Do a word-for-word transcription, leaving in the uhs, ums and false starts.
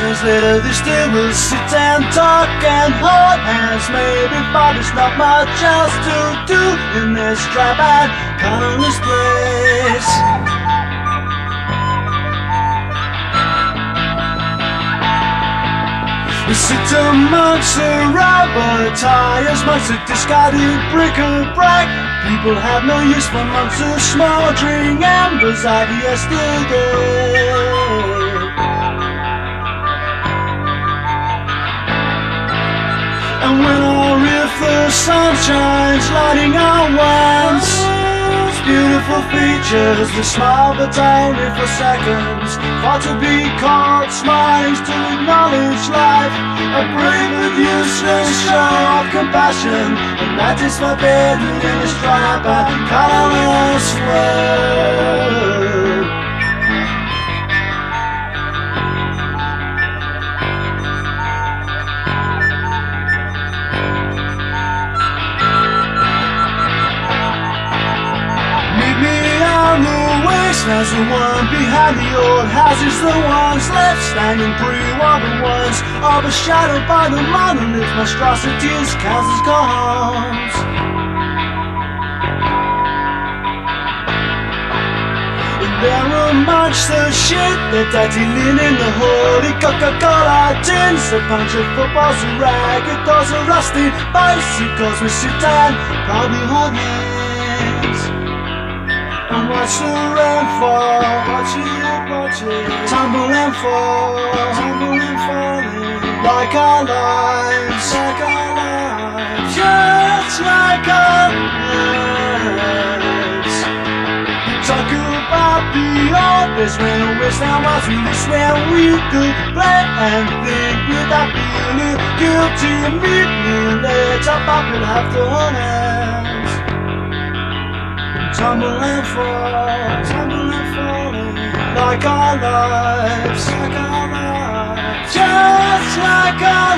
Years later they still will sit and talk and hold hands. Maybe but there's not much else to do in this dry and colorless place. We sit amongst the rubber tires, amongst the discarded bric-a-brac. People have no use for months of smouldering embers of yesterday. And when or if the sun shines, lighting our ones, beautiful features, we smile but only for seconds. Far to be called smiles to acknowledge life, a brave but useless show of compassion, and that is forbidden in this dry and colorless world. As the one behind the old houses, the ones left standing pre-war, the ones overshadowed by the monolith monstrosities, councils, homes. There amongst the shit, the dirty linen, the holy Coca-Cola tins, the bunch of footballs, the ragged dolls, the rusty bicycles, we sit and proudly hold hands and watch the rain fall, watch it, watch it, tumble and fall, tumble and falling, like our lives, like our lives, just like our lives. We talk about the old days when the waste now was really when we could play and think without feeling guilty immediately. Later, but we'll have to hold hands. Tumble and fall, tumble and falling, like our lives, like our lives, just like our lives.